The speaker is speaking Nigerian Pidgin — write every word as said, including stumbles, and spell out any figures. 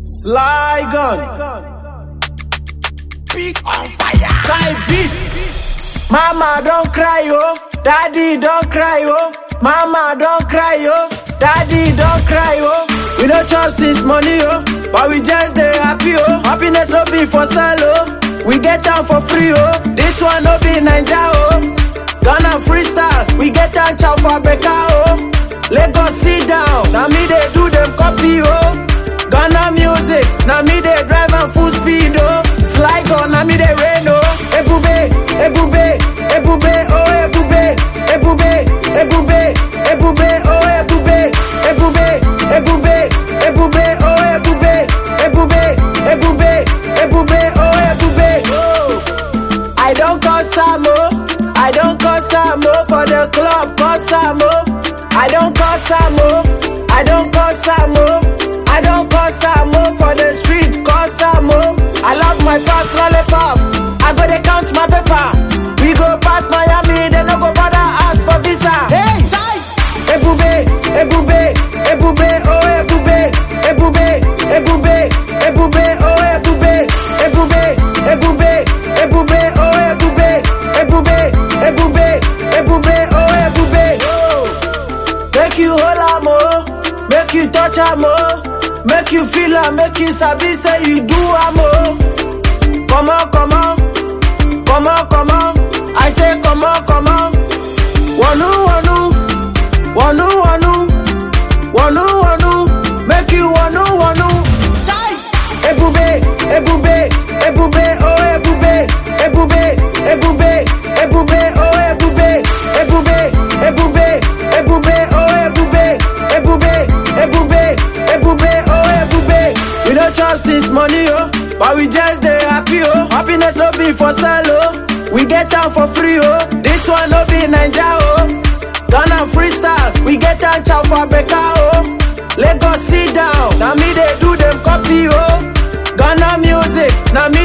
Sly gun, big on fire, sky beat. Mama don't cry oh, daddy don't cry oh. Mama don't cry oh, daddy don't cry oh. We no chop since money oh, but we just dey happy oh. Happiness no be for sale oh, we get am for free oh. This one no be Naija oh, Ghana freestyle, we get am chow for Beka oh. Lagos sit down, na me dey do them copy oh. Ghana music, na me dey drive am full speed oh. Sly gun, na me dey rain oh. Ebube, ebube, ebube oh ebube, ebube, ebube, ebube oh ebube, ebube, ebube, ebube oh ebube, ebube, ebube, ebube oh ebube. Oh, I don cause am oh, I don cause am oh for the club, cause am oh. I don cause am oh, I don cause am oh. I don't cause am oh for the street, cause am oh. I love my fast lollipop, I go dey count my paper. We go pass Miami, they no go bother ask for visa. Hey, ebube, ebube, ebube, oh ebube, ebube, ebube, ebube, oh ebube, ebube, ebube, ebube, oh ebube, ebube, ebube, ebube, oh ebube. Oh, make you hold am oh, make you touch am oh. Make you feel am, make you sabi say you do am oh. Come on, come on, come on, come on. I say come on, come on. Wanu, wanu, wanu, wanu, wanu, wanu. Make you wanu, wanu. Chai. Ebube, ebube, ebube, oh ebube, ebube, ebube, ebube, oh ebube, ebube, ebube, ebube, oh ebube, ebube, ebube, ebube, oh ebube. We don't chop since money oh, but we just dey happy oh. Happiness no be for sale oh, we get am for free oh. This one no be Naija oh, Ghana freestyle, we get am chow for Beka oh. Lagos sit down, na me dey do them copy oh. Ghana music, na me